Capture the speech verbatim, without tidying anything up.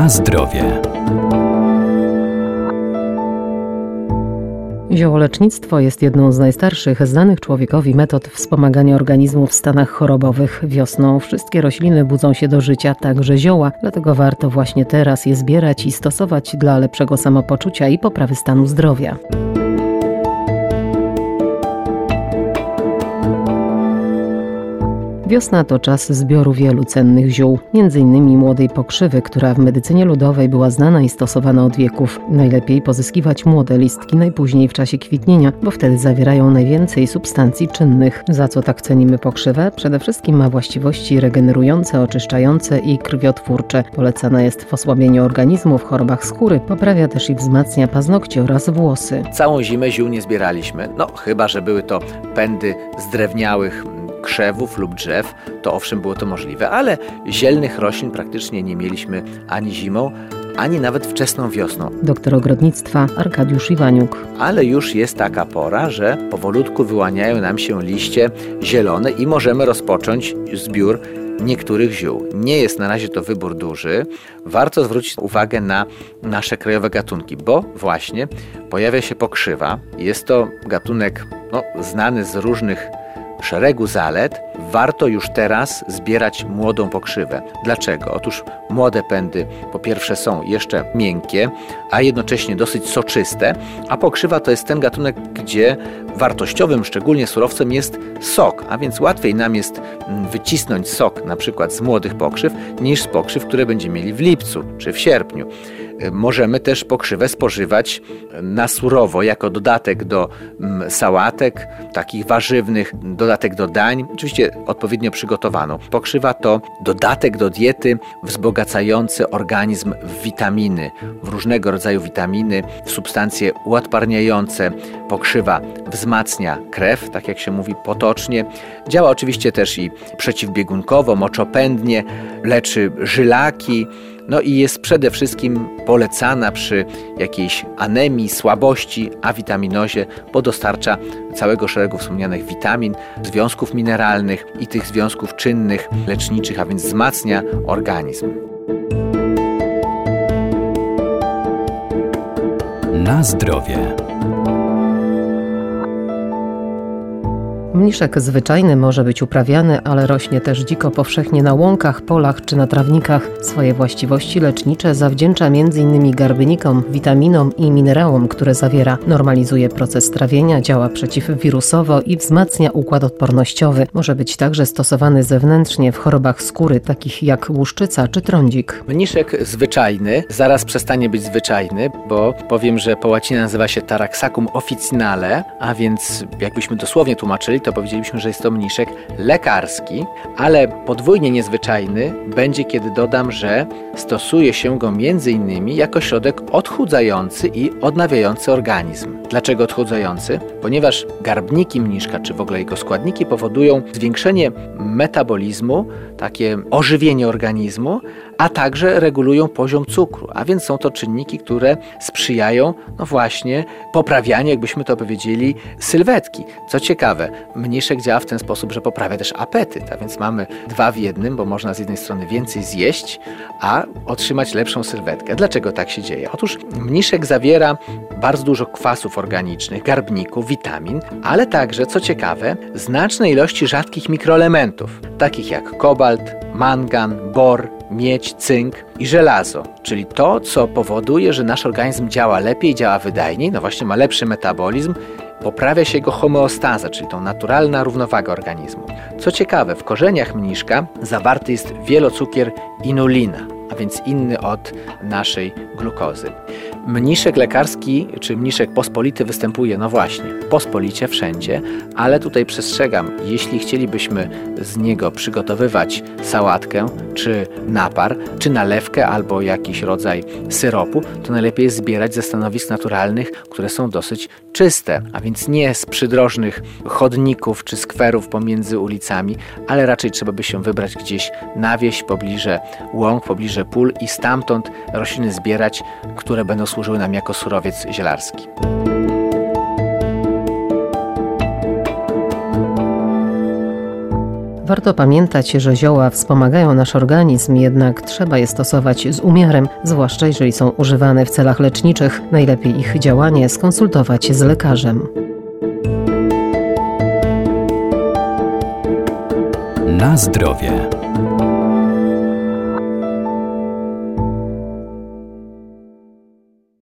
Na zdrowie. Ziołolecznictwo jest jedną z najstarszych znanych człowiekowi metod wspomagania organizmu w stanach chorobowych. Wiosną wszystkie rośliny budzą się do życia, także zioła, dlatego warto właśnie teraz je zbierać i stosować dla lepszego samopoczucia i poprawy stanu zdrowia. Wiosna to czas zbioru wielu cennych ziół, między innymi młodej pokrzywy, która w medycynie ludowej była znana i stosowana od wieków. Najlepiej pozyskiwać młode listki najpóźniej w czasie kwitnienia, bo wtedy zawierają najwięcej substancji czynnych. Za co tak cenimy pokrzywę? Przede wszystkim ma właściwości regenerujące, oczyszczające i krwiotwórcze. Polecana jest w osłabieniu organizmu, w chorobach skóry, poprawia też i wzmacnia paznokcie oraz włosy. Całą zimę ziół nie zbieraliśmy, no chyba że były to pędy zdrewniałych krzewów lub drzew, to owszem było to możliwe, ale zielnych roślin praktycznie nie mieliśmy ani zimą, ani nawet wczesną wiosną. Doktor ogrodnictwa Arkadiusz Iwaniuk. Ale już jest taka pora, że powolutku wyłaniają nam się liście zielone i możemy rozpocząć zbiór niektórych ziół. Nie jest na razie to wybór duży. Warto zwrócić uwagę na nasze krajowe gatunki, bo właśnie pojawia się pokrzywa. Jest to gatunek no, znany z różnych szeregu zalet. Warto już teraz zbierać młodą pokrzywę. Dlaczego? Otóż młode pędy po pierwsze są jeszcze miękkie, a jednocześnie dosyć soczyste, a pokrzywa to jest ten gatunek, gdzie wartościowym, szczególnie surowcem jest sok, a więc łatwiej nam jest wycisnąć sok na przykład z młodych pokrzyw niż z pokrzyw, które będziemy mieli w lipcu czy w sierpniu. Możemy też pokrzywę spożywać na surowo, jako dodatek do sałatek, takich warzywnych, dodatek do dań, oczywiście odpowiednio przygotowaną. Pokrzywa to dodatek do diety wzbogacający organizm w witaminy, w różnego rodzaju witaminy, w substancje uodparniające. Pokrzywa wzmacnia krew, tak jak się mówi potocznie. Działa oczywiście też i przeciwbiegunkowo, moczopędnie, leczy żylaki. No i jest przede wszystkim polecana przy jakiejś anemii, słabości, awitaminozie, bo dostarcza całego szeregu wspomnianych witamin, związków mineralnych i tych związków czynnych, leczniczych, a więc wzmacnia organizm. Na zdrowie. Mniszek zwyczajny może być uprawiany, ale rośnie też dziko powszechnie na łąkach, polach czy na trawnikach. Swoje właściwości lecznicze zawdzięcza między innymi garbinikom, witaminom i minerałom, które zawiera. Normalizuje proces trawienia, działa przeciwwirusowo i wzmacnia układ odpornościowy. Może być także stosowany zewnętrznie w chorobach skóry, takich jak łuszczyca czy trądzik. Mniszek zwyczajny zaraz przestanie być zwyczajny, bo powiem, że po łacinie nazywa się Taraxacum officinale, a więc jakbyśmy dosłownie tłumaczyli, to powiedzielibyśmy, że jest to mniszek lekarski, ale podwójnie niezwyczajny będzie, kiedy dodam, że stosuje się go między innymi jako środek odchudzający i odnawiający organizm. Dlaczego odchudzający? Ponieważ garbniki mniszka, czy w ogóle jego składniki powodują zwiększenie metabolizmu, takie ożywienie organizmu, a także regulują poziom cukru, a więc są to czynniki, które sprzyjają, no właśnie, poprawianiu, jakbyśmy to powiedzieli, sylwetki. Co ciekawe, mniszek działa w ten sposób, że poprawia też apetyt, a więc mamy dwa w jednym, bo można z jednej strony więcej zjeść, a otrzymać lepszą sylwetkę. Dlaczego tak się dzieje? Otóż mniszek zawiera bardzo dużo kwasów organicznych, garbników, witamin, ale także, co ciekawe, znaczne ilości rzadkich mikroelementów, takich jak kobalt, mangan, bor, miedź, cynk i żelazo, czyli to, co powoduje, że nasz organizm działa lepiej, działa wydajniej, no właśnie ma lepszy metabolizm, poprawia się jego homeostaza, czyli tą naturalna równowaga organizmu. Co ciekawe, w korzeniach mniszka zawarty jest wielocukier inulina, a więc inny od naszej glukozy. Mniszek lekarski, czy mniszek pospolity występuje, no właśnie, pospolicie wszędzie, ale tutaj przestrzegam, jeśli chcielibyśmy z niego przygotowywać sałatkę, czy napar, czy nalewkę, albo jakiś rodzaj syropu, to najlepiej jest zbierać ze stanowisk naturalnych, które są dosyć czyste, a więc nie z przydrożnych chodników, czy skwerów pomiędzy ulicami, ale raczej trzeba by się wybrać gdzieś na wieś, pobliże łąk, pobliże pól i stamtąd rośliny zbierać, które będą służyły nam jako surowiec zielarski. Warto pamiętać, że zioła wspomagają nasz organizm, jednak trzeba je stosować z umiarem, zwłaszcza jeżeli są używane w celach leczniczych. Najlepiej ich działanie skonsultować z lekarzem. Na zdrowie.